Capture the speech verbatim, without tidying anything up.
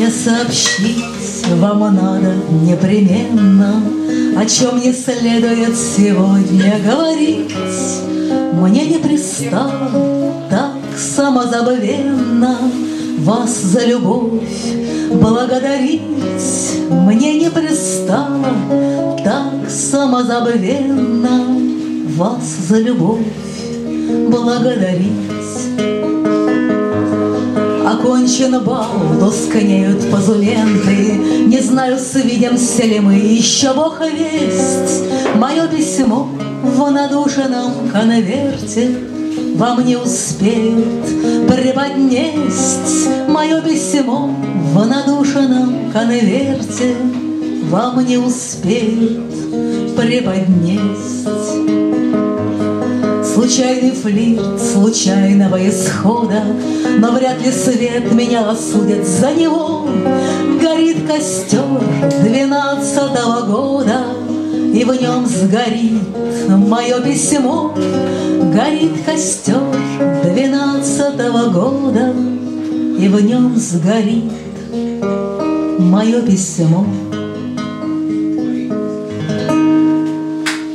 Мне сообщить вам надо непременно, о чем не следует сегодня говорить. Мне не пристало так самозабвенно вас за любовь благодарить. Мне не пристало так самозабвенно вас за любовь благодарить. Окончен бал, тускнеют позументы, не знаю, свидимся ли мы, еще Бог весть. Мое письмо в надушенном конверте вам не успеют преподнесть. Мое письмо в надушенном конверте вам не успеют преподнесть. Случайный флирт случайного исхода, но вряд ли свет меня осудит за него. Горит костер двенадцатого года, и в нем сгорит мое письмо. Горит костер двенадцатого года, и в нем сгорит мое письмо.